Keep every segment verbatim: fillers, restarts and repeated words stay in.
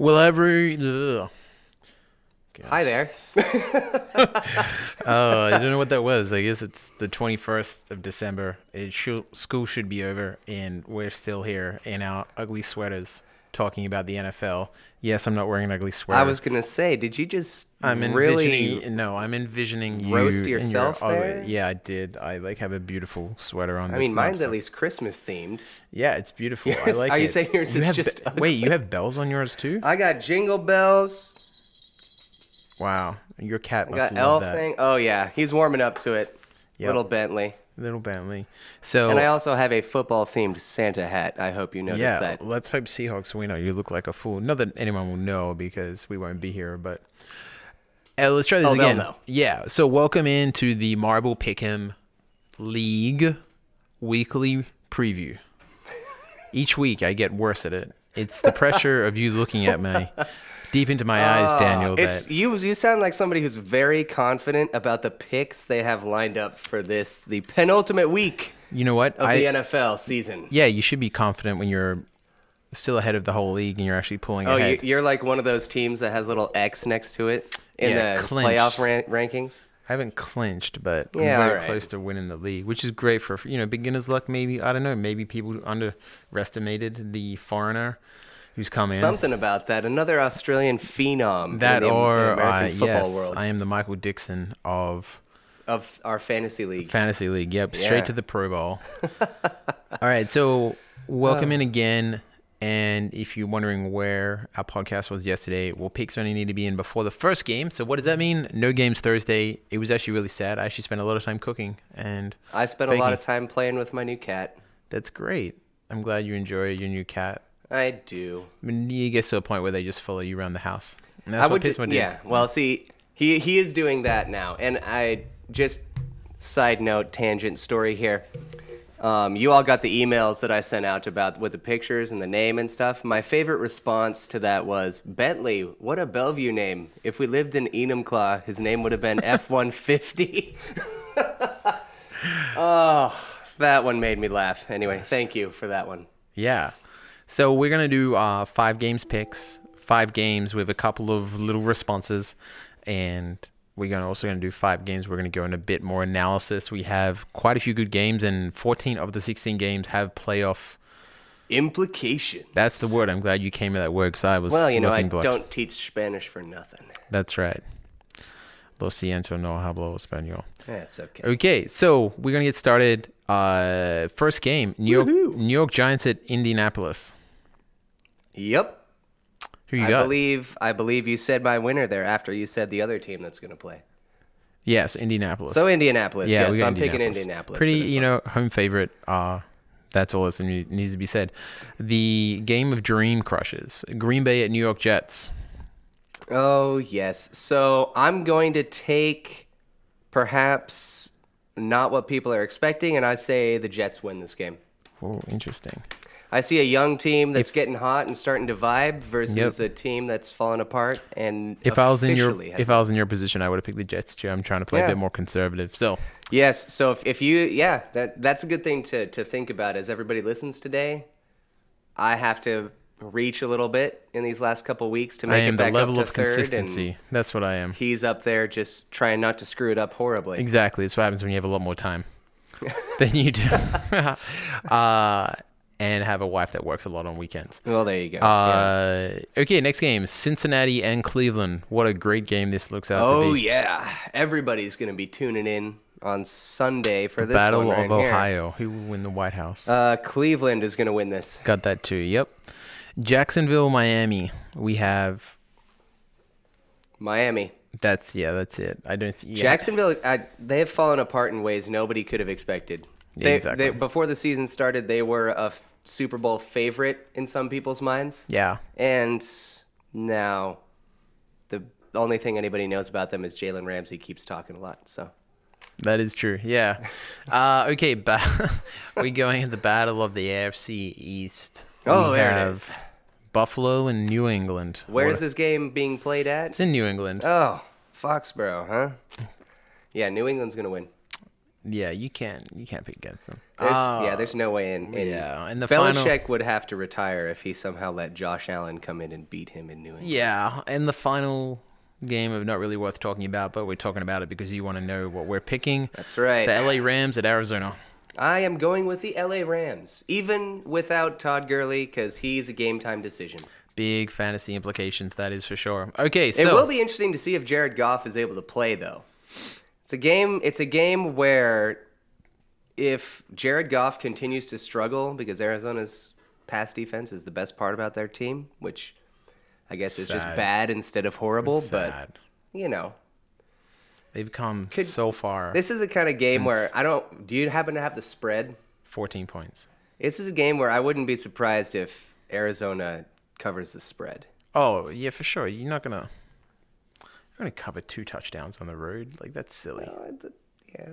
Will every... Ugh. Hi there. Oh, I don't know what that was. I guess it's the twenty-first of December. It should, school should be over, and we're still here in our ugly sweaters talking about the N F L. Yes, I'm not wearing an ugly sweater. I was gonna say, did you just I'm really envisioning. No, I'm envisioning you roast in your yourself ugly- there? Yeah, I did. I like have a beautiful sweater on. I that's mean, not mine's so- at least Christmas themed. Yeah, it's beautiful. I Yours- like are it. you saying yours You is have just be- Wait, you have bells on yours too? I got jingle bells. Wow, your cat I must got love elf that. thing. Oh yeah, he's warming up to it. Yep. Little Bentley. Little Bentley. So And I also have a football themed Santa hat. I hope you noticed yeah, that. let's hope Seahawks win. Or you look like a fool. Not that anyone will know because we won't be here, but uh, let's try this Oh, they'll again. know. Yeah. So welcome into the Marble Pick'em League weekly preview. Each week I get worse at it. It's the pressure of you looking at me deep into my eyes, Daniel. It's That you. You sound like somebody who's very confident about the picks they have lined up for this, the penultimate week you know what of I the N F L season. yeah, you should be confident when you're still ahead of the whole league and you're actually pulling Oh, you, ahead. you're like one of those teams that has a little X next to it in Yeah, the clinched. playoff ran- rankings. I haven't clinched, but Yeah, I'm very alright. close to winning the league, which is great for you know beginner's luck. Maybe I don't know. Maybe people underestimated the foreigner who's come in. Something about that. Another Australian phenom that in the, or the American uh, football yes, world I am the Michael Dixon of of our fantasy league. fantasy league. Yep, Yeah. straight to the Pro Bowl. All right, so welcome in again. And if you're wondering where our podcast was yesterday, well, picks only need to be in before the first game. So what does that mean? No games Thursday. It was actually really sad. I actually spent a lot of time cooking, and I spent a lot baking. of time playing with my new cat. That's great. I'm glad you enjoy your new cat. I do. I mean, you get to a point where they just follow you around the house. And that's I what would. Pismo did. Yeah. Well, see, he he is doing that now, and I just side note tangent story here. Um, you all got the emails that I sent out about with the pictures and the name and stuff. My favorite response to that was Bentley. What a Bellevue name! If we lived in Enumclaw, his name would have been F one fifty. Oh, that one made me laugh. Anyway, thank you for that one. Yeah. So we're going to do uh, five games picks, five games with a couple of little responses. And we're gonna also going to do five games. We're going to go into a bit more analysis. We have quite a few good games, and fourteen of the sixteen games have playoff. Implications. That's the word. I'm glad you came to that word because I was Well, you know, I looking blank. don't teach Spanish for nothing. That's right. Lo siento, no hablo español. That's okay. Okay, so we're going to get started. Uh, first game, New York, Woohoo. New York Giants at Indianapolis. Yep. Who you I got? believe I believe you said my winner there after you said the other team that's going to play. Yes, Indianapolis. So Indianapolis. yeah, Yeah, we so got I'm picking Indianapolis. Indianapolis. Pretty, for this you one. know, home favorite. Uh, that's all that needs to be said. The game of dream crushes. Green Bay at New York Jets. Oh, yes. So I'm going to take perhaps not what people are expecting, and I say the Jets win this game. Oh, interesting. I see a young team that's getting hot and starting to vibe versus Yep. a team that's falling apart. And If I was in your officially has- if I was in your position, I would have picked the Jets too. I'm trying to play a Yeah. bit more conservative. So Yes. So if, if you, yeah, that that's a good thing to, to think about as everybody listens today. I have to reach a little bit in these last couple weeks to I make am it the back level up to of third, consistency. and That's what I am. he's up there just trying not to screw it up horribly. Exactly. That's what happens when you have a lot more time than you do. uh, and have a wife that works a lot on weekends. Well, there you go. Yeah. Uh, okay, next game, Cincinnati and Cleveland. What a great game this looks out to Oh be. yeah, everybody's gonna be tuning in on Sunday for this Battle one right of here. Ohio. Who will win the White House? Uh, Cleveland is gonna win this. Got that too. Yep. Jacksonville, Miami. We have. Miami. That's yeah. That's it. I don't. Yeah. Jacksonville, I, they have fallen apart in ways nobody could have expected. They, Exactly. they, before the season started, they were a f- Super Bowl favorite in some people's minds. Yeah. And now, the only thing anybody knows about them is Jalen Ramsey keeps talking a lot. So That is true. Yeah. Uh, okay. Ba- we're going at the battle of the A F C East. Oh, we there it have is. Buffalo and New England. where What is a- this game being played at? It's in New England. Oh, Foxborough, huh? Yeah, New England's gonna win. Yeah, you can't you can't pick against them. There's, Uh, yeah, there's no way in. in yeah, and the Belichick final. would have to retire if he somehow let Josh Allen come in and beat him in New England. Yeah, and the final game of not really worth talking about, but we're talking about it because you want to know what we're picking. That's right. The L A Rams at Arizona. I am going with the L A Rams, even without Todd Gurley, because he's a game time decision. Big fantasy implications, that is for sure. Okay, so It will be interesting to see if Jared Goff is able to play, though. It's a game. It's a game where if Jared Goff continues to struggle, because Arizona's pass defense is the best part about their team, which I guess is just Sad. bad instead of horrible, It's but sad. you know, They've come Could- so far. this is a kind of game Since- where I don't. Do you happen to have the spread? fourteen points. This is a game where I wouldn't be surprised if Arizona covers the spread. Oh, yeah, for sure. You're not going to you're going to cover two touchdowns on the road. Like, that's silly. Yeah.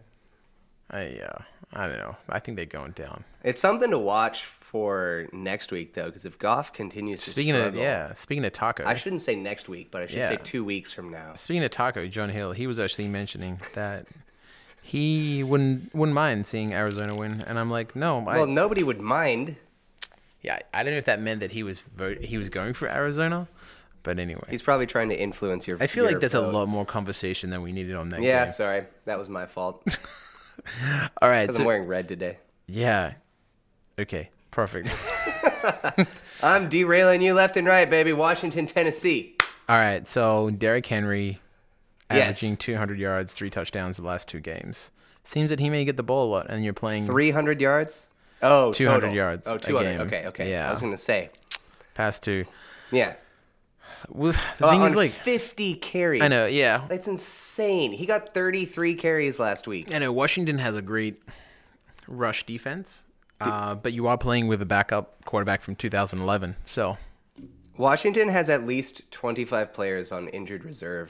I uh, I don't know. I think they're going down. It's something to watch for next week, though, because if Goff continues to Speaking struggle, of yeah, speaking of Taco. I shouldn't say next week, but I should say Yeah. two weeks from now. Speaking of Taco, John Hill, he was actually mentioning that he wouldn't wouldn't mind seeing Arizona win, and I'm like, no, I, Well, nobody would mind. yeah, I don't know if that meant that he was vote he was going for Arizona, but anyway, He's probably trying to influence your. I feel your like there's a vote. lot more conversation than we needed on that. Yeah, game. sorry, that was my fault. All right, Because so, I'm wearing red today. yeah, okay, perfect. I'm derailing you left and right, baby. Washington, Tennessee. All right, so Derrick Henry Yes. averaging two hundred yards, three touchdowns the last two games. Seems that he may get the ball a lot, and you're playing three hundred yards. Oh, two hundred total. yards Oh, a two hundred. game. Okay, okay. Yeah. I was gonna say. past two. Yeah. Well, the Uh, thing on is, like, fifty carries. I know, yeah, That's insane. He got thirty-three carries last week. I know Washington has a great rush defense, uh, but you are playing with a backup quarterback from two thousand eleven. So Washington has at least twenty-five players on injured reserve.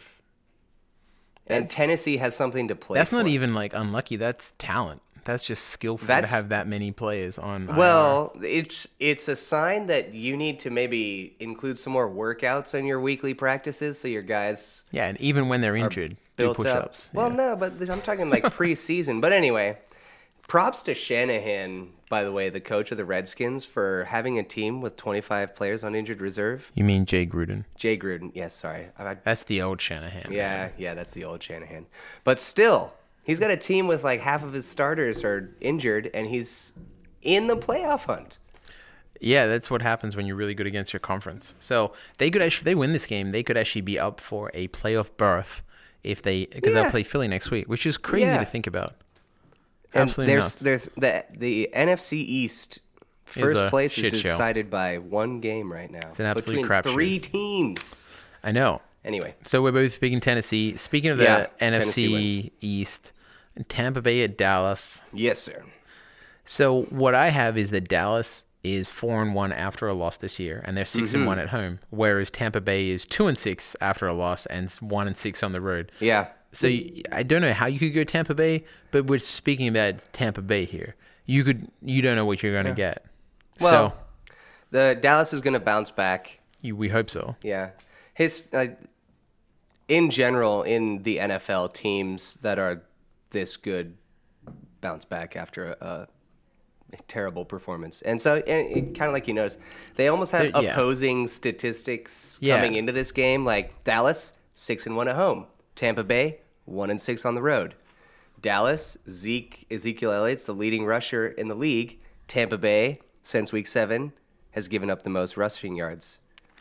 And Tennessee has something to play that's for. not even like unlucky. That's talent. That's just skillful That's- to have that many players on. I R. Well, it's it's a sign that you need to maybe include some more workouts in your weekly practices so your guys yeah, and even when they're injured, do built up. push-ups. Well, yeah. no, but this- I'm talking like preseason. But anyway, props to Shanahan, by the way, the coach of the Redskins, for having a team with twenty-five players on injured reserve. You mean Jay Gruden? Jay Gruden, yes, sorry. I, That's the old Shanahan. yeah, yeah, that's the old Shanahan. But still, he's got a team with like half of his starters are injured, and he's in the playoff hunt. Yeah, that's what happens when you're really good against your conference. So they could actually, if they win this game, they could actually be up for a playoff berth if they, because Yeah. they'll play Philly next week, which is crazy Yeah. to think about. And Absolutely there's nuts. there's the the N F C East first a place is shit show. decided by one game right now. It's an absolute between crapshoot. three teams. I know. Anyway, So we're both picking Tennessee. Speaking of the Yeah, N F C Tennessee East, Tampa Bay at Dallas. yes, sir. So what I have is that Dallas is four and one after a loss this year, and they're 6 Mm-hmm. and one at home, whereas Tampa Bay is two and six after a loss and s- one and six on the road. Yeah, So y- I don't know how you could go Tampa Bay, but we're speaking about Tampa Bay here. You could you don't know what you're going to get. Well- so the Dallas is going to bounce back. you, we hope so. Yeah, his uh, in general in the N F L, teams that are this good bounce back after a, a terrible performance, and so and kind of like you noticed, they almost have They're- yeah. opposing statistics Yeah. coming into this game. Like Dallas, six and one at home. Tampa Bay, one and six on the road. Dallas, Zeke Ezekiel Elliott's the leading rusher in the league. Tampa Bay, since week seven, has given up the most rushing yards.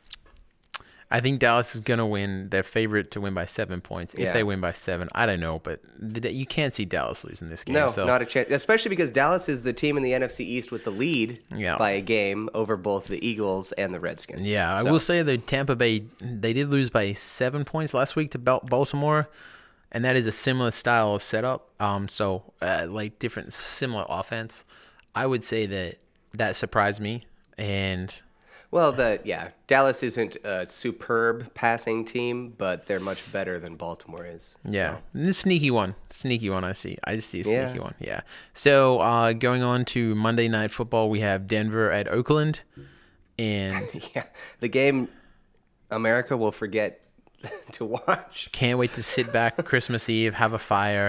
I think Dallas is going to win. They're favorite to win by seven points. If Yeah. they win by seven, I don't know, but the, you can't see Dallas losing this game. No, so. not a chance. Especially because Dallas is the team in the N F C East with the lead Yeah. by a game over both the Eagles and the Redskins. Yeah, I So, will say that Tampa Bay, they did lose by seven points last week to Bal- Baltimore, and that is a similar style of setup. Um, so uh, like different, similar offense. I would say that that surprised me, and Well, the yeah, Dallas isn't a superb passing team, but they're much better than Baltimore is. yeah, So, and this sneaky one, sneaky one. I see, I just see a Yeah. sneaky one. Yeah. So uh, going on to Monday Night Football, we have Denver at Oakland, and yeah, the game America will forget to watch. can't wait to sit back Christmas Eve, have a fire.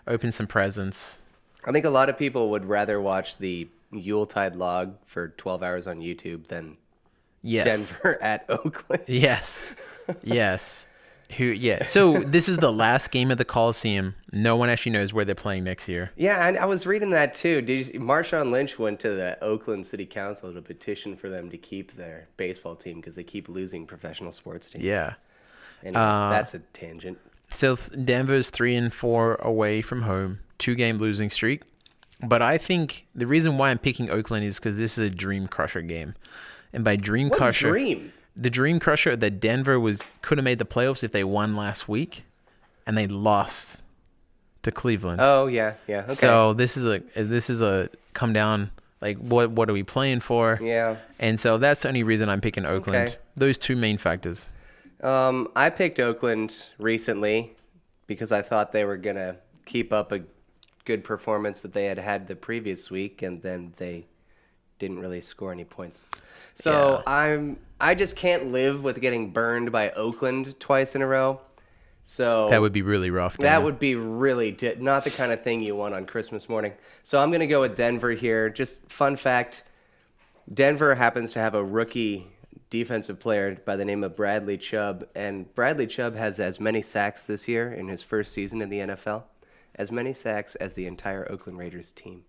open some presents. I think a lot of people would rather watch the Yuletide log for twelve hours on YouTube than Yes. Denver at Oakland. Yes. Yes. Who? Yeah. So this is the last game at the Coliseum. No one actually knows where they're playing next year. Yeah, and I was reading that too. Did you, Marshawn Lynch went to the Oakland City Council to petition for them to keep their baseball team because they keep losing professional sports teams. Yeah. Anyway, Uh, that's a tangent. So th- Denver's three and four away from home, two game losing streak. But I think the reason why I'm picking Oakland is because this is a dream crusher game, and by dream What crusher, dream? the dream crusher that Denver was could have made the playoffs if they won last week, and they lost to Cleveland. Oh yeah, yeah. Okay. So this is a this is a come down. Like what what are we playing for? yeah. And so that's the only reason I'm picking Oakland. Okay. Those two main factors. Um, I picked Oakland recently because I thought they were gonna keep up a good performance that they had had the previous week, and then they didn't really score any points. So Yeah. I'm I just can't live with getting burned by Oakland twice in a row. So That would be really rough. that Daniel. would be really di- not the kind of thing you want on Christmas morning. So I'm going to go with Denver here. Just fun fact, Denver happens to have a rookie defensive player by the name of Bradley Chubb, and Bradley Chubb has as many sacks this year in his first season in the N F L, as many sacks as the entire Oakland Raiders team.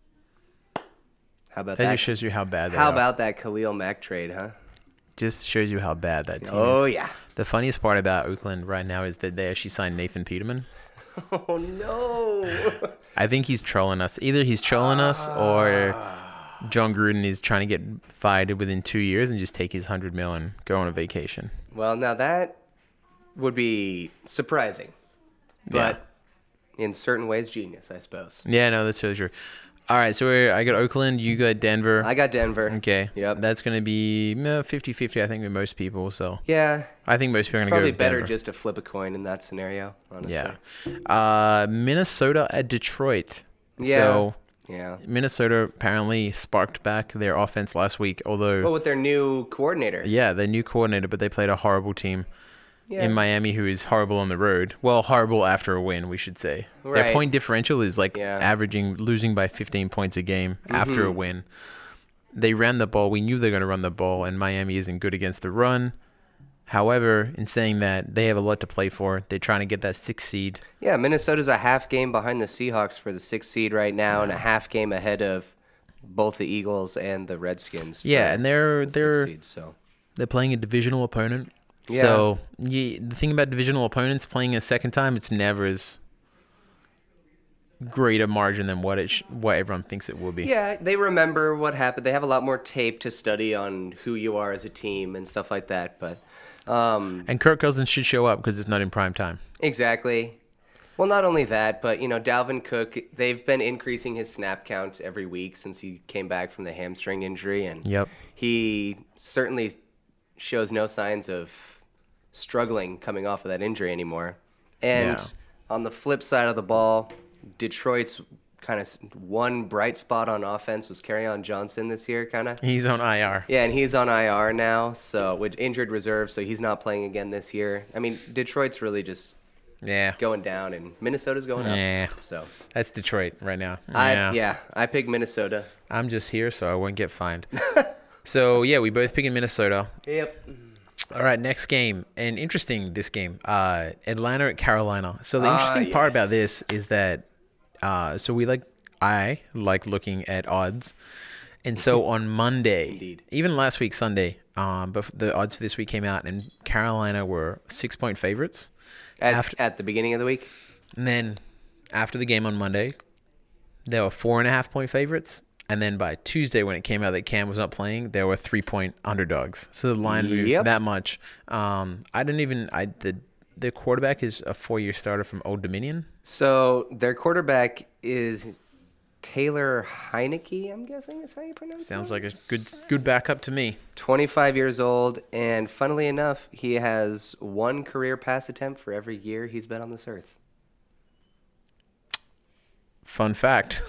How about That that? just shows you how bad. They How are. about that Khalil Mack trade, huh? Just shows you how bad that team Oh is. yeah. The funniest part about Oakland right now is that they actually signed Nathan Peterman. Oh no. I think he's trolling us. Either he's trolling us or John Gruden is trying to get fired within two years and just take his hundred mil and go on a vacation. Well, now that would be surprising, but in certain ways, genius, I suppose. Yeah, no, that's so true. All right, so we're, I got Oakland, you got Denver. I got Denver. Okay. Yep. That's going to be uh, fifty-fifty, I think, with most people. So Yeah, I think most people are going to go probably with better Denver. just to flip a coin in that scenario, honestly. Yeah. Uh, Minnesota at Detroit. Yeah. So Yeah. Minnesota apparently sparked back their offense last week, although, Well, with their new coordinator. yeah, their new coordinator, but they played a horrible team Yeah. in Miami who is horrible on the road. Well, horrible after a win, we should say. Their Right. point differential is like Yeah. averaging, losing by fifteen points a game after a Mhm. win. They ran the ball. We knew they were going to run the ball, and Miami isn't good against the run. However, in saying that, they have a lot to play for. They're trying to get that sixth seed. Yeah, Minnesota's a half game behind the Seahawks for the sixth seed right now, and a half game ahead of both the Eagles and the Redskins. for Yeah, and they're the they're sixth seed, so. they're playing a divisional opponent. Yeah. So yeah, the thing about divisional opponents playing a second time, it's never as great a margin than what it sh- what everyone thinks it will be. Yeah, they remember what happened. They have a lot more tape to study on who you are as a team and stuff like that. But um, And Kirk Cousins should show up because it's not in prime time. exactly. Well, not only that, but you know, Dalvin Cook. They've been increasing his snap count every week since he came back from the hamstring injury, and Yep. he certainly shows no signs of struggling coming off of that injury anymore. And Yeah. on the flip side of the ball, Detroit's kind of one bright spot on offense was Kerryon Johnson this year, kind of. He's on I R. Yeah, and he's on I R now, so with injured reserve, so he's not playing again this year. I mean, Detroit's really just Yeah. going down, and Minnesota's going up. Yeah. So That's Detroit right now. I yeah. yeah, I picked Minnesota. I'm just here so I won't get fined. So yeah, we both pick in Minnesota. Yep. All right, next game. And interesting, this game. Uh, Atlanta at Carolina. So the Ah, interesting part about yes. this is that, uh, so we like, I like looking at odds. And so on Monday, Indeed. even last week, Sunday, um, but the odds for this week came out and Carolina were six point favorites. At, After- at the beginning of the week. And then after the game on Monday, they were four and a half point favorites. And then by Tuesday, when it came out that Cam was not playing, they were three point underdogs. So the line moved Yep. that much. Um, I didn't even. I the the quarterback is a four year starter from Old Dominion. So their quarterback is Taylor Heineke, I'm guessing is how you pronounce it. Sounds like a good good backup to me. twenty-five years old, and funnily enough, he has one career pass attempt for every year he's been on this earth. Fun fact.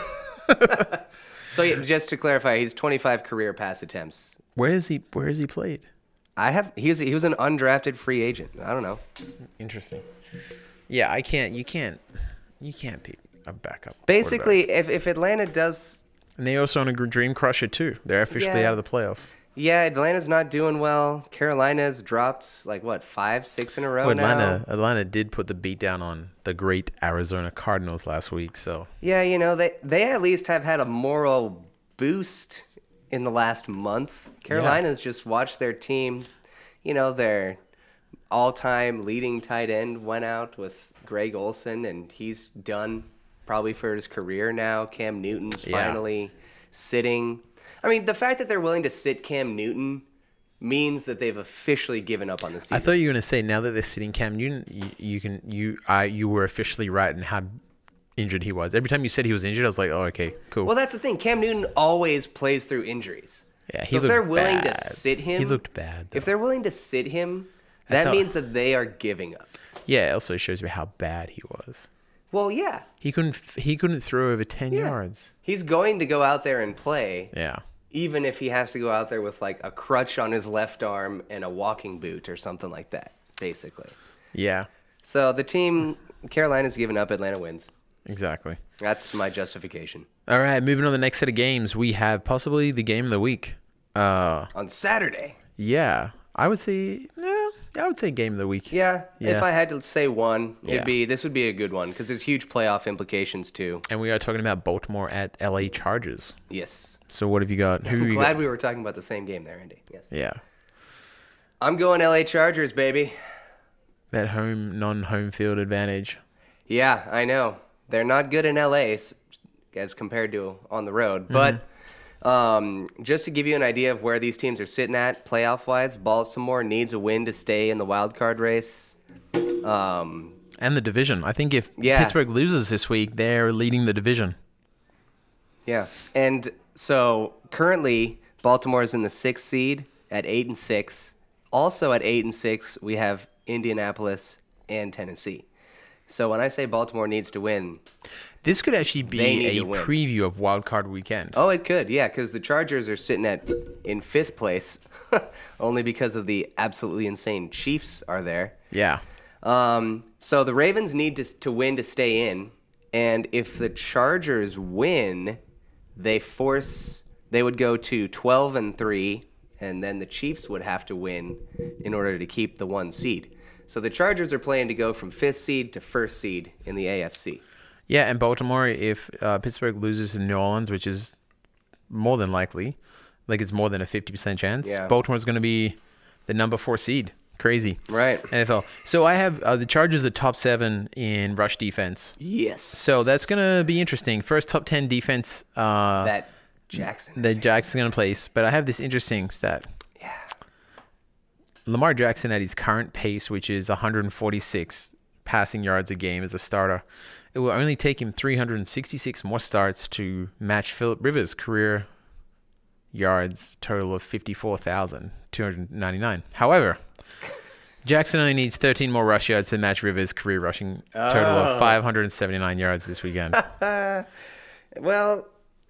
So yeah, just to clarify, he's twenty-five career pass attempts. Where is he? Where is he played? I have he's he was an undrafted free agent. I don't know. Interesting. Yeah, I can't. You can't. You can't pick a backup. Basically, quarterback. if, if Atlanta does... And they also on a gr- dream crusher, too. They're officially Yeah. out of the playoffs. Yeah, Atlanta's not doing well. Carolina's dropped, like, what, five, six in a row Well, Atlanta, now? Atlanta did put the beat down on the great Arizona Cardinals last week, so... Yeah, you know, they, they at least have had a moral boost in the last month. Carolina's just watched their team, you know, their all-time leading tight end went out with Greg Olson, and he's done probably for his career now. Cam Newton's Yeah. finally sitting. I mean, the fact that they're willing to sit Cam Newton means that they've officially given up on the season. I thought you were going to say now that they're sitting Cam Newton, you, you can you I you were officially right in how injured he was. Every time you said he was injured, I was like, oh, okay, cool. Well, that's the thing. Cam Newton always plays through injuries. yeah, he So if looked they're willing bad. to sit him, he looked bad. if though. they're willing to sit him, That's that how- means that they are giving up. Yeah, it also shows me how bad he was. Well, yeah, He couldn't f- he couldn't throw over ten Yeah. yards. he's going to go out there and play, Yeah. even if he has to go out there with like a crutch on his left arm and a walking boot or something like that, basically. Yeah. So the team, Carolina's given up, Atlanta wins. Exactly. That's my justification. All right, moving on to the next set of games, we have possibly the game of the week. Uh, On Saturday, yeah, I would say no, I would say game of the week. yeah, Yeah. if I had to say one, Yeah. it'd be this would be a good one because there's huge playoff implications too. And we are talking about Baltimore at L A Chargers. Yes. So what have you got? Who have I'm you glad got? we were talking about the same game there, Andy. Yes. Yeah, I'm going L A Chargers, baby. that home non-home field advantage. Yeah, I know. They're not good in L A s- as compared to on the road. But um, just to give you an idea of where these teams are sitting at playoff-wise, Baltimore needs a win to stay in the wild card race. Um, And the division. I think if Yeah. Pittsburgh loses this week, they're leading the division. yeah. And so currently, Baltimore is in the sixth seed at eight and six. Also at eight and six, we have Indianapolis and Tennessee. So when I say Baltimore needs to win, This could actually They be need a to win. preview of Wild Card Weekend. oh, it could, yeah, because the Chargers are sitting at in fifth place, only because of the absolutely insane Chiefs are there. Yeah. Um, so the Ravens need to to win to stay in, and if the Chargers win, they force they would go to twelve and three, and then the Chiefs would have to win in order to keep the one seed. So the Chargers are playing to go from fifth seed to first seed in the A F C. Yeah, and Baltimore, if uh, Pittsburgh loses in New Orleans, which is more than likely, like it's more than a fifty percent chance, Yeah. Baltimore's going to be the number four seed. Crazy. Right. N F L. So I have uh, the Chargers at top seven in rush defense. Yes. So that's going to be interesting. First top ten defense uh, that Jackson. that Jackson's going to place. But I have this interesting stat. Yeah. Lamar Jackson at his current pace, which is one hundred forty-six passing yards a game as a starter, it will only take him three hundred sixty-six more starts to match Phillip Rivers' career yards total of fifty-four thousand two hundred ninety-nine. However, Jackson only needs thirteen more rush yards to match Rivers' career rushing total Oh. of five hundred seventy-nine yards this weekend. Well,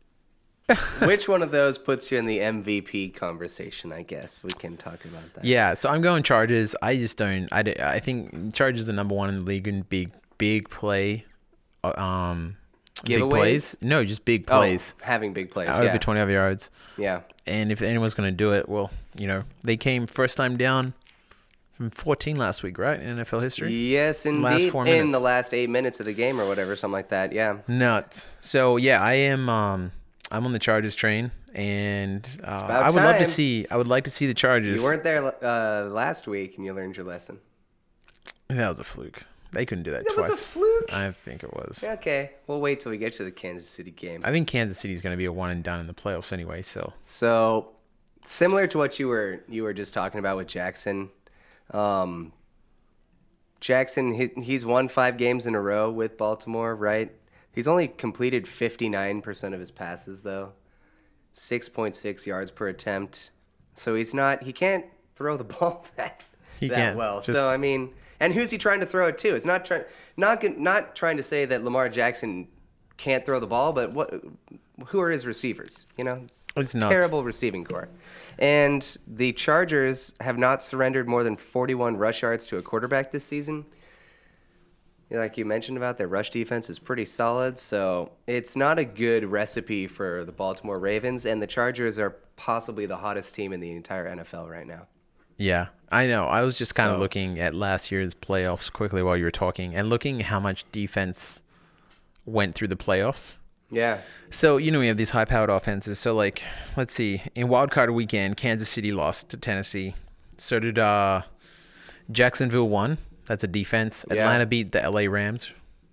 which one of those puts you in the M V P conversation? I guess we can talk about that. Yeah, so I'm going Chargers. I just don't. I, d- I think Chargers are number one in the league in big big play, uh, um, big Giveaways? plays. No, just big Oh, plays having big plays. over yeah. twenty-five yards. Yeah. And if anyone's going to do it, well, you know, they came first time down from fourteen last week, right, in N F L history. Yes, indeed. Last four In minutes. the last eight minutes of the game or whatever, something like that. Yeah. Nuts. So yeah, I am. Um, I'm on the Chargers train, and uh, about I would love to time. see. I would like to see the Chargers. You weren't there uh, last week, and you learned your lesson. That was a fluke. They couldn't do that That twice. was a fluke. I think it was. Okay, we'll wait till we get to the Kansas City game. I think Kansas City is going to be a one and done in the playoffs anyway. So So, similar to what you were you were just talking about with Jackson, um, Jackson he, he's won five games in a row with Baltimore, right? He's only completed fifty-nine percent of his passes though, six point six yards per attempt. So he's not he can't throw the ball that He that can't. well. Just- So I mean, and who's he trying to throw it to? It's not trying not gon- not trying to say that Lamar Jackson can't throw the ball, but what who are his receivers? You know, it's It's nuts. terrible receiving core. And the Chargers have not surrendered more than forty-one rush yards to a quarterback this season. like you mentioned about their rush defense is pretty solid, so it's not a good recipe for the Baltimore Ravens, and the Chargers are possibly the hottest team in the entire N F L right now. Yeah, I know. I was just kind of So- looking at last year's playoffs quickly while you were talking and looking how much defense went through the playoffs. Yeah. So, you know, we have these high-powered offenses. So, like, let's see. In Wild Card Weekend, Kansas City lost to Tennessee. So did uh, Jacksonville won. That's a defense. Yeah. Atlanta beat the L A Rams.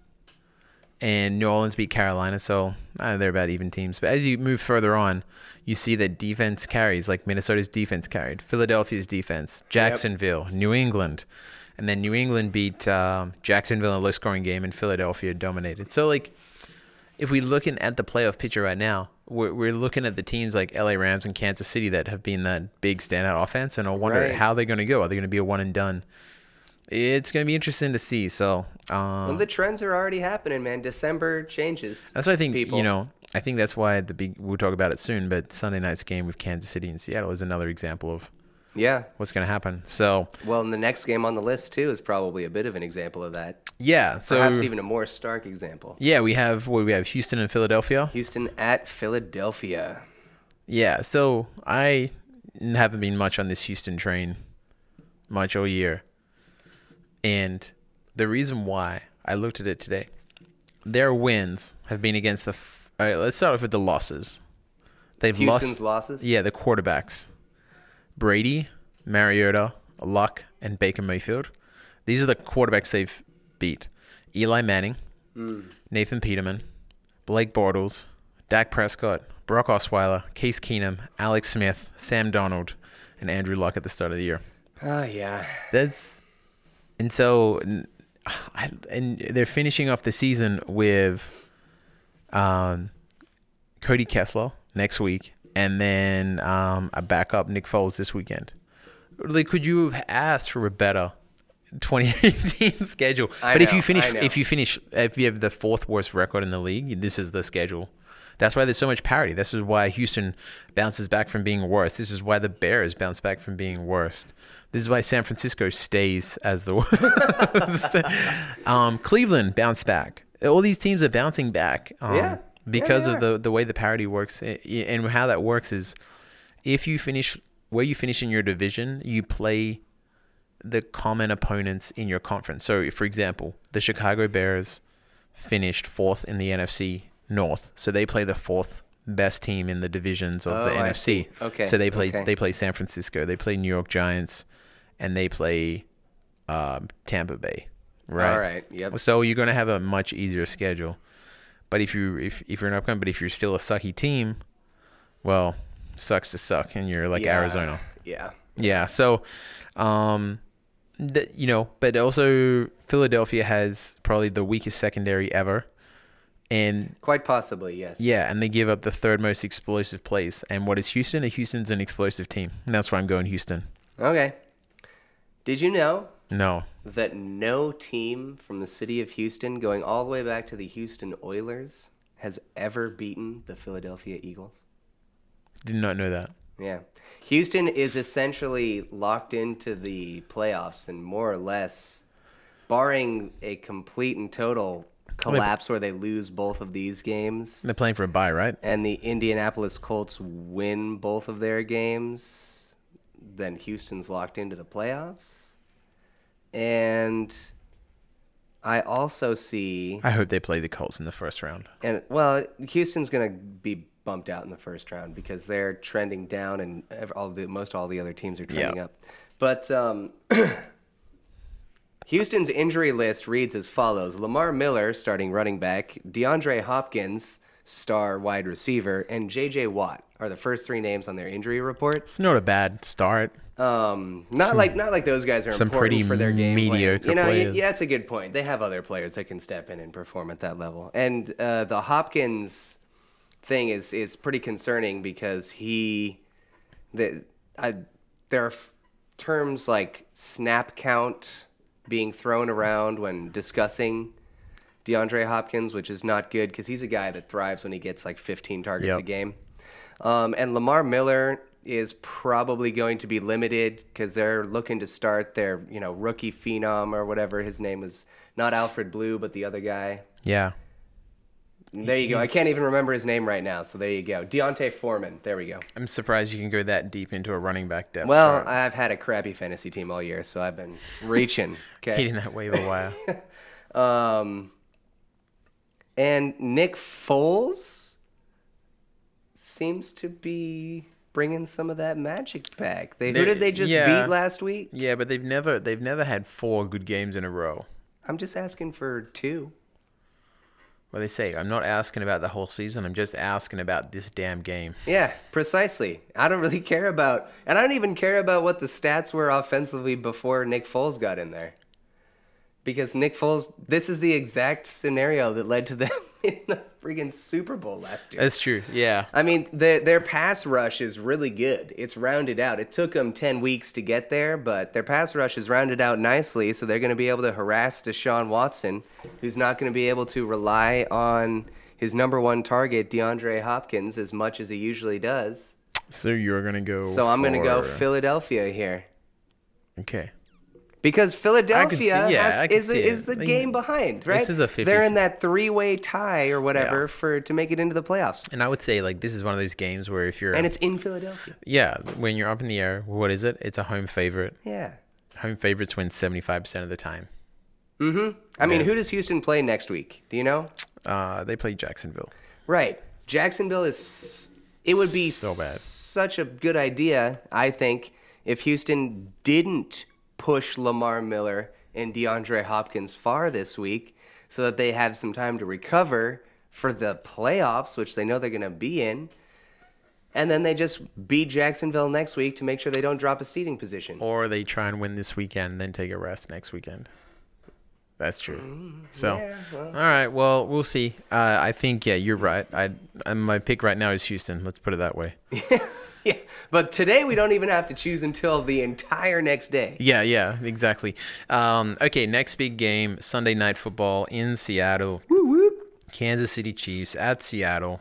And New Orleans beat Carolina. So uh, they're about even teams. But as you move further on, you see that defense carries. Like Minnesota's defense carried. Philadelphia's defense. Jacksonville. New England. And then New England beat um, Jacksonville in a low-scoring game, and Philadelphia dominated. So, like, if we're looking at the playoff picture right now, we're, we're looking at the teams like L A Rams and Kansas City that have been that big standout offense, and I wonder Right. how they're going to go. Are they going to be a one and done? It's going to be interesting to see. So, um, Well, the trends are already happening, man. December changes. that's what I think. people. You know, I think that's why the big. We'll talk about it soon. But Sunday night's game with Kansas City and Seattle is another example of Yeah. what's going to happen. So, Well, and the next game on the list, too, is probably a bit of an example of that. yeah. So Perhaps even a more stark example. yeah, we have what we have Houston and Philadelphia. Houston at Philadelphia. Yeah, so I haven't been much on this Houston train much all year. And the reason why I looked at it today, their wins have been against the. F- all right, let's start off with the losses. They've Houston's lost. losses? Yeah, the quarterbacks Brady, Mariota, Luck, and Baker Mayfield. These are the quarterbacks they've beat. Eli Manning, Mm. Nathan Peterman, Blake Bortles, Dak Prescott, Brock Osweiler, Case Keenum, Alex Smith, Sam Donald, and Andrew Luck at the start of the year. Oh, yeah. That's and so n- I, and they're finishing off the season with um, Cody Kessler next week, and then um, a backup Nick Foles this weekend. Like, could you have asked for a better twenty eighteen schedule? I but if know, you finish, I know. if you finish, if you have the fourth worst record in the league, this is the schedule. That's why there's so much parity. This is why Houston bounces back from being worst. This is why the Bears bounce back from being worst. This is why San Francisco stays as the worst. um, Cleveland bounced back. All these teams are bouncing back. Um, Yeah. Because Yeah, of they the, the way the parity works. I- I- And how that works is if you finish where you finish in your division, you play the common opponents in your conference. So, for example, the Chicago Bears finished fourth in the N F C North, so they play the fourth best team in the divisions of Oh, the I N F C. see. Okay, So they play okay. they play San Francisco, they play New York Giants, and they play um, Tampa Bay. Right. All right. Yep. So you're going to have a much easier schedule. But if you if if you're an upcoming, but if you're still a sucky team, well, sucks to suck, and you're like Yeah. Arizona. Yeah. Yeah. So, um, th- you know, but also Philadelphia has probably the weakest secondary ever, and Quite possibly, yes. yeah, and they give up the third most explosive plays. And what is Houston? Houston's an explosive team, and that's why I'm going Houston. Okay. Did you know No. that no team from the city of Houston, going all the way back to the Houston Oilers, has ever beaten the Philadelphia Eagles? Did not know that. Yeah. Houston is essentially locked into the playoffs and more or less, barring a complete and total collapse where they lose both of these games They're playing for a bye, right? and the Indianapolis Colts win both of their games, then Houston's locked into the playoffs. And I also see, I hope they play the Colts in the first round. and well, Houston's going to be bumped out in the first round because they're trending down, and ev- all the most all the other teams are trending Yeah. up. But um, Houston's injury list reads as follows: Lamar Miller, starting running back; DeAndre Hopkins, star wide receiver; and J J Watt are the first three names on their injury report. It's not a bad start. Um, not like not like those guys are some important pretty for their game plan. mediocre You know, y- players. yeah, that's a good point. They have other players that can step in and perform at that level. And uh, the Hopkins thing is is pretty concerning because he, the, I, there are f- terms like snap count being thrown around when discussing DeAndre Hopkins, which is not good because he's a guy that thrives when he gets like fifteen targets Yep. a game. Um, and Lamar Miller is probably going to be limited because they're looking to start their, you know, rookie phenom or whatever his name was. Not Alfred Blue, but the other guy. Yeah. There you go. I can't even remember his name right now, so there you go. Deontay Foreman. There we go. I'm surprised you can go that deep into a running back depth. Well, chart. I've had a crappy fantasy team all year, so I've been reaching. Okay. Hitting that waiver wire. Um, and Nick Foles seems to be bringing some of that magic back. They, who They- did they just yeah. beat last week? Yeah, but they've never they've never had four good games in a row. I'm just asking for two. Well, they say I'm not asking about the whole season. I'm just asking about this damn game. Yeah, precisely. I don't really care about, and I don't even care about what the stats were offensively before Nick Foles got in there. Because Nick Foles, this is the exact scenario that led to them in the friggin' Super Bowl last year. That's true. Yeah. I mean, the, their pass rush is really good. It's rounded out. It took them ten weeks to get there, but their pass rush is rounded out nicely, so they're going to be able to harass Deshaun Watson, who's not going to be able to rely on his number one target, DeAndre Hopkins, as much as he usually does. So you're gonna go. So I'm going to go for- Philadelphia here. Okay. Because Philadelphia see- yeah, has- I can is, see the, it. is the Like, game behind, right? this is a fifty They're in that three-way tie or whatever Yeah. for to make it into the playoffs. And I would say like this is one of those games where if you're And it's in Philadelphia. yeah, when you're up in the air, what is it? It's a home favorite. Yeah. Home favorites win seventy-five percent of the time. Mm-hmm. I mean, Yeah. who does Houston play next week? Do you know? Uh, they play Jacksonville. Right. Jacksonville is. It would be So bad. such a good idea, I think, if Houston didn't push Lamar Miller and DeAndre Hopkins far this week so that they have some time to recover for the playoffs, which they know they're going to be in. And then they just beat Jacksonville next week to make sure they don't drop a seeding position. Or they try and win this weekend and then take a rest next weekend. That's true. So, yeah, well. all right. Well, we'll see. Uh, I think yeah, you're right. I and my pick right now is Houston. Let's put it that way. Yeah, but today we don't even have to choose until the entire next day. Yeah, yeah, exactly. Um, okay, next big game, Sunday Night Football in Seattle. Woo whoop. Kansas City Chiefs at Seattle.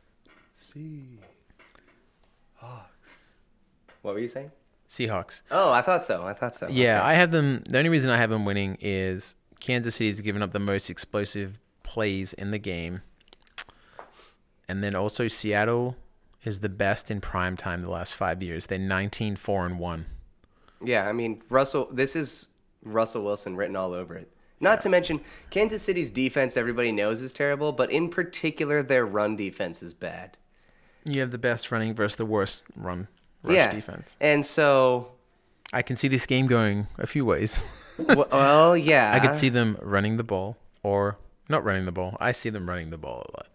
What were you saying? Seahawks. Oh, I thought so. I thought so. Yeah, Okay. I have them. The only reason I have them winning is Kansas City's given up the most explosive plays in the game. And then also Seattle is the best in prime time the last five years. They're nineteen four and one. Yeah, I mean, Russell, this is Russell Wilson written all over it. Not to mention, Kansas City's defense, everybody knows is terrible, but in particular, their run defense is bad. You have the best running versus the worst run rush yeah. defense. And so, I can see this game going a few ways. w- well, yeah. I could see them running the ball or not running the ball. I see them running the ball a lot.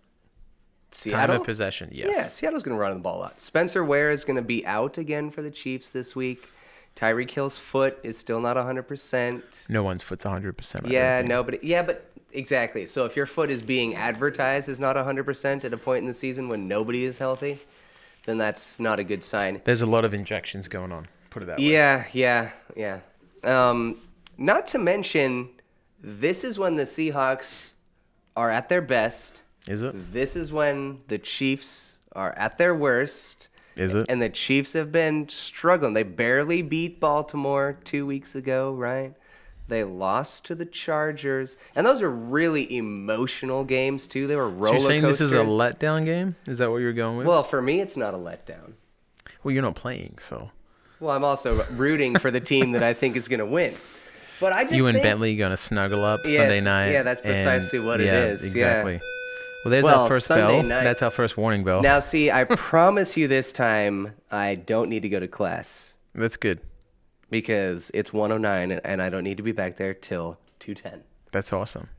Time Seattle. of possession, yes. Yeah, Seattle's going to run the ball a lot. Spencer Ware is going to be out again for the Chiefs this week. Tyreek Hill's foot is still not one hundred percent. No one's foot's one hundred percent. I Yeah, don't think. nobody. Yeah, but exactly. So if your foot is being advertised as not one hundred percent at a point in the season when nobody is healthy, then that's not a good sign. There's a lot of injections going on. Put it that way. Yeah, yeah, yeah. Um, not to mention, this is when the Seahawks are at their best. Is it? This is when the Chiefs are at their worst. Is it? And the Chiefs have been struggling. They barely beat Baltimore two weeks ago, right? They lost to the Chargers. And those are really emotional games, too. They were roller So you're saying this is a coasters. letdown game? Is that what you're going with? Well, for me, it's not a letdown. well, you're not playing, so Well, I'm also rooting for the team that I think is going to win. But I just you and think... Bentley going to snuggle up Yes, Sunday night. yeah, that's precisely and- what it yeah, is, yeah. Exactly. Well, there's Well, our first Sunday bell. night- That's our first warning bell. Now, see, I promise you this time, I don't need to go to class That's good. because it's one oh nine and I don't need to be back there till two ten. That's awesome.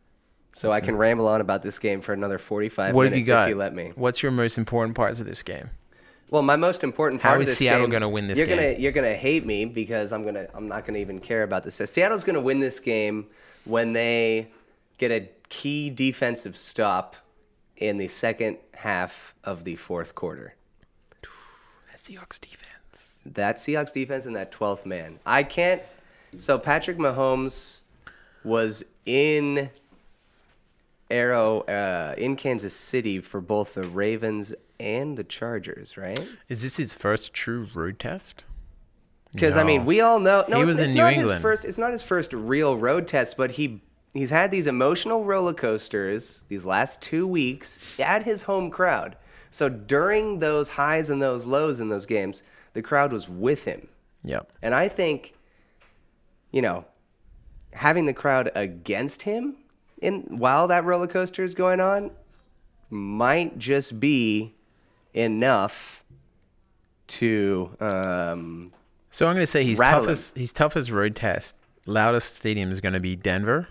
So I can ramble on about this game for another forty-five What have minutes you got? if you let me. What's your most important parts of this game? Well, my most important How part of is this Seattle game, gonna win this you're game? Gonna, you're gonna hate me because I'm gonna I'm not gonna even care about this. Seattle's gonna win this game when they get a key defensive stop in the second half of the fourth quarter. That Seahawks defense. That Seahawks defense and that twelfth man. I can't. So Patrick Mahomes was in Arrow uh, in Kansas City for both the Ravens and the Chargers, right? Is this his first true road test? Because I mean, No. we all know. No, He it's, was in it's New not England. His first, it's not his first real road test, but he he's had these emotional roller coasters these last two weeks at his home crowd. So during those highs and those lows in those games, the crowd was with him. Yep. And I think, you know, having the crowd against him in while that roller coaster is going on might just be enough to um, So I'm going to say he's Rattle him. toughest. He's toughest road test. Loudest stadium is going to be Denver,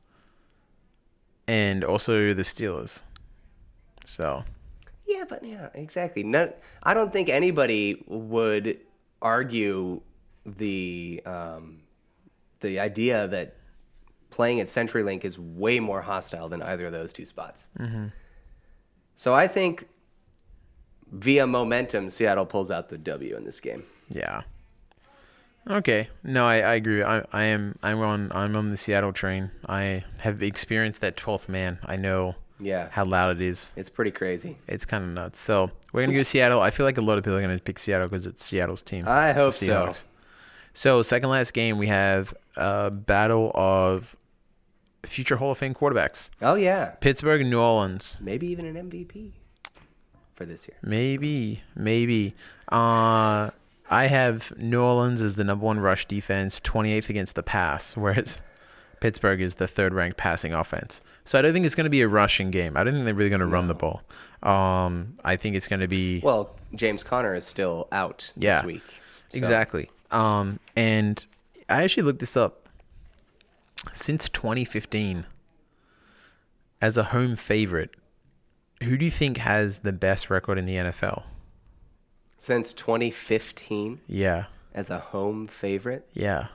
and also the Steelers. So yeah, but yeah, exactly. No, I don't think anybody would argue the um, the idea that playing at CenturyLink is way more hostile than either of those two spots. Mm-hmm. So I think via momentum, Seattle pulls out the W in this game. yeah. Okay. No, I, I agree. I I am I'm on I'm on the Seattle train. I have experienced that twelfth man. I know Yeah, how loud it is. it's pretty crazy. It's kind of nuts. So we're gonna go Seattle. I feel like a lot of people are gonna pick Seattle because it's Seattle's team. I hope the so. Seahawks. So second last game we have a battle of future Hall of Fame quarterbacks. Oh yeah, Pittsburgh and New Orleans. maybe even an M V P for this year. Maybe, maybe. Uh, I have New Orleans as the number one rush defense, twenty-eighth against the pass, whereas Pittsburgh is the third ranked passing offense. So I don't think it's going to be a rushing game. I don't think they're really going to run the ball. Um, I think it's going to be Well, James Conner is still out Yeah, this week. so- exactly. Um, and I actually looked this up. Since twenty fifteen, as a home favorite, who do you think has the best record in the N F L? Since twenty fifteen, Yeah, as a home favorite. yeah.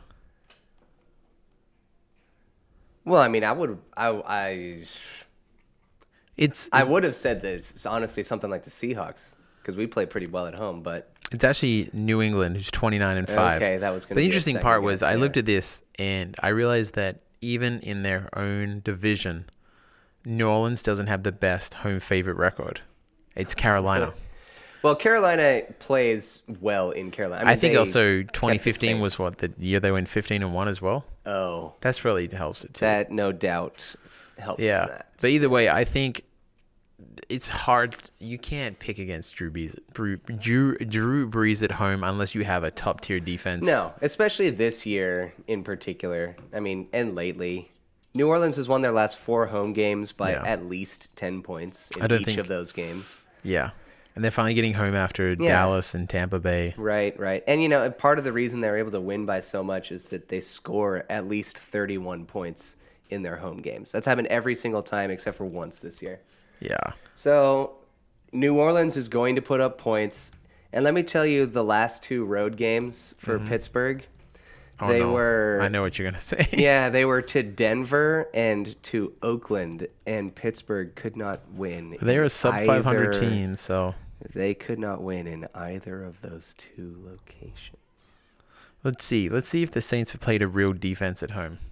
Well, I mean, I would, I, I, It's I would have said this. It's honestly something like the Seahawks because we play pretty well at home. But It's actually New England, who's twenty-nine and five. Okay, that was gonna But the be a interesting second part was guess, I yeah. looked at this and I realized that even in their own division, New Orleans doesn't have the best home favorite record. It's Carolina. well, Carolina plays well in Carolina. I, mean, I think they also kept the twenty fifteen was Saints. what the year they went fifteen and one as well. Oh, That's really helps it too. that no doubt helps. yeah. that. But either way, I think it's hard. You can't pick against Drew Brees, Drew, Drew, Drew Brees at home unless you have a top tier defense. No, especially this year in particular. I mean, and lately, New Orleans has won their last four home games by Yeah. at least ten points I in don't each think- of those games. Yeah. And they're finally getting home after Yeah. Dallas and Tampa Bay. Right, right. And you know, part of the reason they're able to win by so much is that they score at least thirty-one points in their home games. That's happened every single time except for once this year. Yeah. So, New Orleans is going to put up points. And let me tell you, the last two road games for Pittsburgh, Oh, they no. were I know what you're going to say. yeah, they were to Denver and to Oakland, and Pittsburgh could not win. They're in a sub five hundred either- team, so They could not win in either of those two locations. let's see. Let's see if the Saints have played a real defense at home.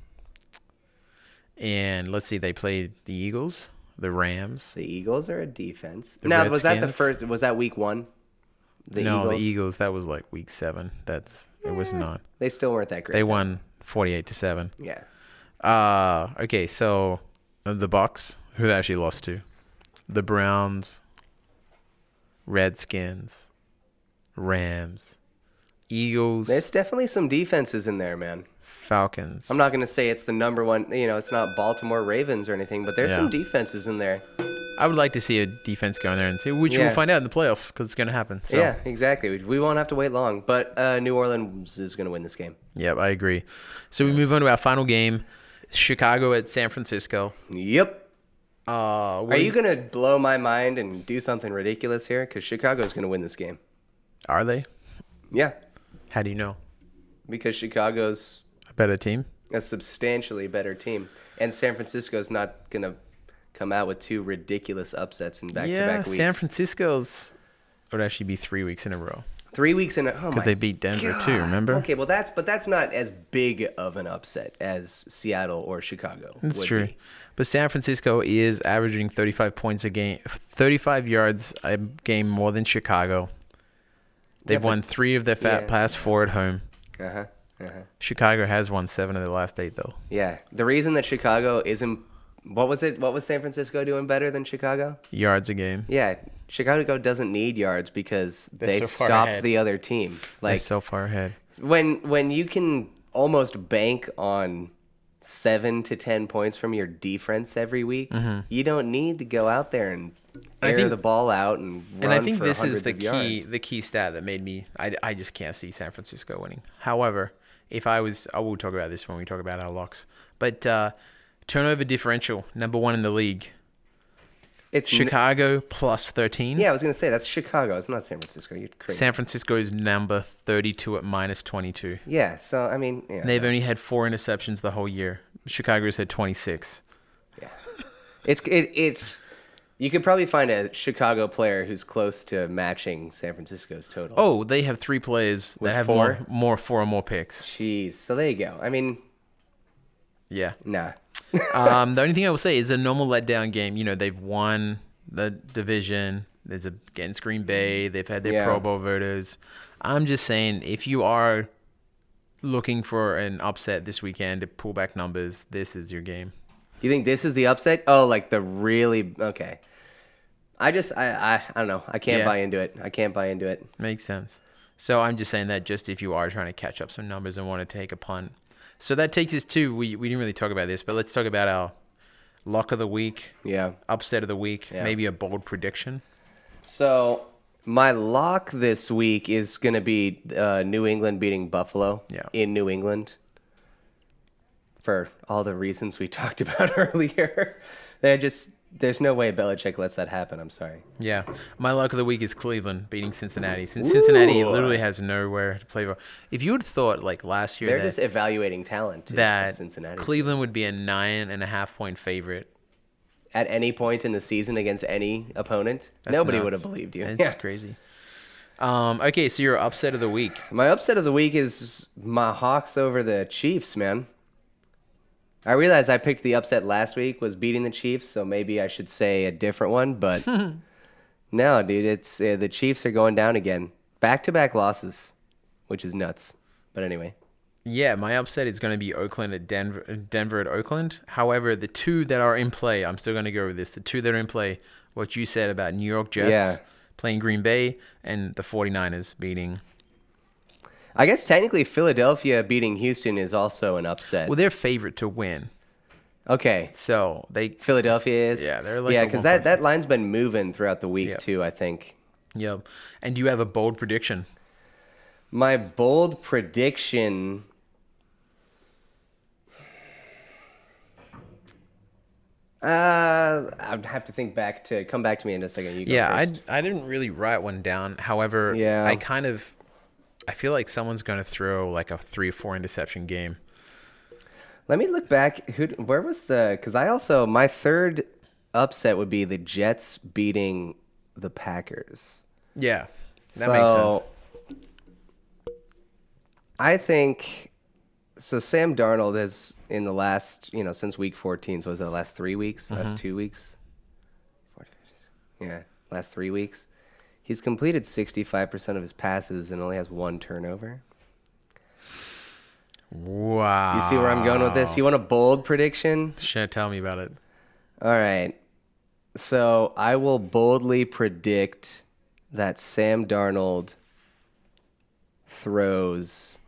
And let's see, they played the Eagles, the Rams. The Eagles are a defense. The now, was that the Redskins? first? Was that week one? The no, Eagles? the Eagles, that was like week seven. That's it was not. They still weren't that great. They though. won forty-eight to seven. Yeah. Uh okay, so uh, the Bucks, who they actually lost to. The Browns, Redskins, Rams, Eagles, There's definitely some defenses in there, man. Falcons. I'm not going to say it's the number one, you know, it's not Baltimore Ravens or anything, but there's Yeah. some defenses in there. I would like to see a defense go in there and see, which Yeah. we'll find out in the playoffs because it's going to happen. So, Yeah, exactly. We- We won't have to wait long, but uh, New Orleans is going to win this game. Yep, I agree. So we move on to our final game, Chicago at San Francisco. Yep. Uh, Are you going to blow my mind and do something ridiculous here? Because Chicago's going to win this game. Are they? Yeah, How do you know? because Chicago's A better team? a substantially better team. And San Francisco's not going to come out with two ridiculous upsets in yeah, back-to-back weeks. San Francisco's would actually be three weeks in a row. Three weeks in a oh my They beat Denver God. too, remember? Okay, well that's but that's not as big of an upset as Seattle or Chicago. That's would true. Be. But San Francisco is averaging thirty-five points a game, thirty-five yards a game more than Chicago. They've Yeah, but- won three of their fat yeah. past four at home. Uh huh. Uh huh. Chicago has won seven of their last eight, though. Yeah. The reason that Chicago isn't what was it? What was San Francisco doing better than Chicago? Yards a game. Yeah, Chicago doesn't need yards because They're they so far stop ahead. the other team. They're Like so far ahead. when when you can almost bank on seven to ten points from your defense every week, you don't need to go out there and Mm-hmm. I air think- the ball out and run And I think for this is hundreds the of key yards. the key stat that made me I, I just can't see San Francisco winning. However, if I was I will talk about this when we talk about our locks. But uh, turnover differential, number one in the league. It's n- Chicago plus thirteen. yeah, I was gonna say that's Chicago. It's not San Francisco. You're crazy. San Francisco is number thirty-two at minus twenty-two. yeah, so I mean, yeah, They've only had four interceptions the whole year. Chicago's had twenty-six. it's it, it's. You could probably find a Chicago player who's close to matching San Francisco's total. Oh, they have three players With that have four? more, more four or more picks. Jeez. So there you go. I mean, Yeah. nah. um, the only thing I will say is a normal letdown game. You know, they've won the division. There's a against Green Bay. They've had their Yeah. Pro Bowl voters. I'm just saying, if you are looking for an upset this weekend to pull back numbers, this is your game. You think this is the upset? Oh, like the really okay. I just I I, I don't know. I can't Yeah. buy into it. I can't buy into it. Makes sense. So I'm just saying that just if you are trying to catch up some numbers and want to take a punt. So that takes us to, we, we didn't really talk about this, but let's talk about our lock of the week, Yeah. upset of the week, Yeah. maybe a bold prediction. So my lock this week is gonna be uh, New England beating Buffalo. Yeah. In New England. For all the reasons we talked about earlier, they just there's no way Belichick lets that happen. I'm sorry. Yeah. My luck of the week is Cleveland beating Cincinnati. Since Cincinnati Ooh. literally has nowhere to play for. If you had thought, like last year, They're that, just evaluating talent. is that what Cincinnati Cleveland would be a nine and a half point favorite. at any point in the season against any opponent, That's nobody nuts. would have believed you. It's Yeah. crazy. Um, okay, so your upset of the week. My upset of the week is my Hawks over the Chiefs, man. I realized I picked the upset last week was beating the Chiefs, so maybe I should say a different one, but no, dude, it's uh, the Chiefs are going down again. Back-to-back losses, which is nuts. But anyway, Yeah, my upset is going to be Oakland at Denver, Denver at Oakland. However, the two that are in play, I'm still going to go with this. The two that are in play, what you said about New York Jets Yeah. playing Green Bay and the 49ers beating. I guess technically Philadelphia beating Houston is also an upset. Well, they're favorite to win. Okay, So they, Philadelphia is. Yeah, they're like yeah, a because one that, point- that line's been moving throughout the week Yeah. too. I think. yeah. And do you have a bold prediction? My bold prediction. Uh, I'd have to think back to come back to me in a second. You go Yeah, first. I I didn't really write one down. However, Yeah. I kind of, I feel like someone's going to throw like a three or four interception game. Let me look back. Who? Where was the? Because I also my third upset would be the Jets beating the Packers. Yeah, that makes sense. So, I think so. Sam Darnold has in the last, you know, since week fourteen. So was it the last three weeks? Last two weeks? Yeah, last three weeks. He's completed sixty-five percent of his passes and only has one turnover. Wow. You see where I'm going with this? You want a bold prediction? Should tell me about it. All right. So I will boldly predict that Sam Darnold throws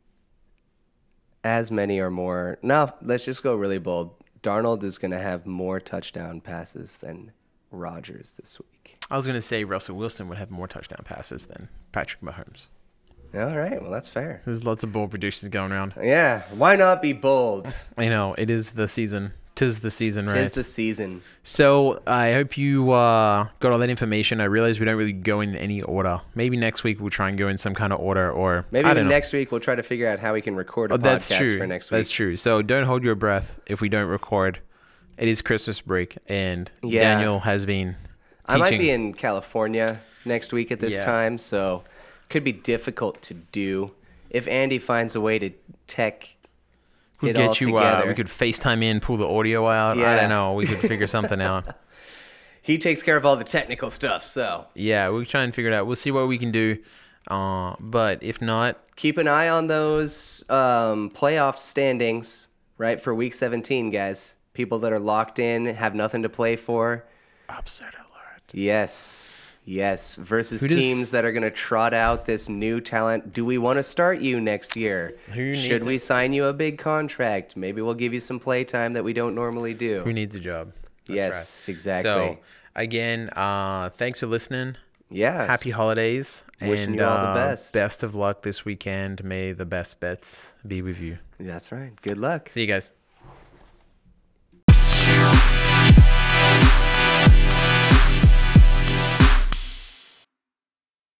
as many or more. No, let's just go really bold. Darnold is going to have more touchdown passes than Rodgers this week. I was going to say Russell Wilson would have more touchdown passes than Patrick Mahomes. All right. Well, that's fair. There's lots of bold predictions going around. Yeah. Why not be bold? I know, it is the season. Tis the season, right? Tis the season. So I hope you uh, got all that information. I realize we don't really go in any order. Maybe next week we'll try and go in some kind of order, or Maybe I even don't know. next week we'll try to figure out how we can record a Oh, that's podcast true. for next week. That's true. So don't hold your breath if we don't record. It is Christmas break, and Yeah. Daniel has been teaching. I might be in California next week at this Yeah. time, so could be difficult to do. If Andy finds a way to tech We'll it all get you. Uh, together. we could FaceTime in, pull the audio out. I Yeah. don't know. We could figure something out. He takes care of all the technical stuff, so Yeah, we'll try and figure it out. We'll see what we can do. Uh, but if not, keep an eye on those um, playoff standings, right, for Week seventeen, guys. People that are locked in, have nothing to play for. upset alert. Yes, yes. Versus Who does- teams that are going to trot out this new talent. Do we want to start you next year? Who Should needs we it? sign you a big contract? Maybe we'll give you some play time that we don't normally do. Who needs a job? That's Yes, exactly. So again, uh, thanks for listening. Yeah. Happy holidays. Wishing and, you all the uh, best. Best of luck this weekend. May the best bets be with you. That's right. Good luck. See you guys.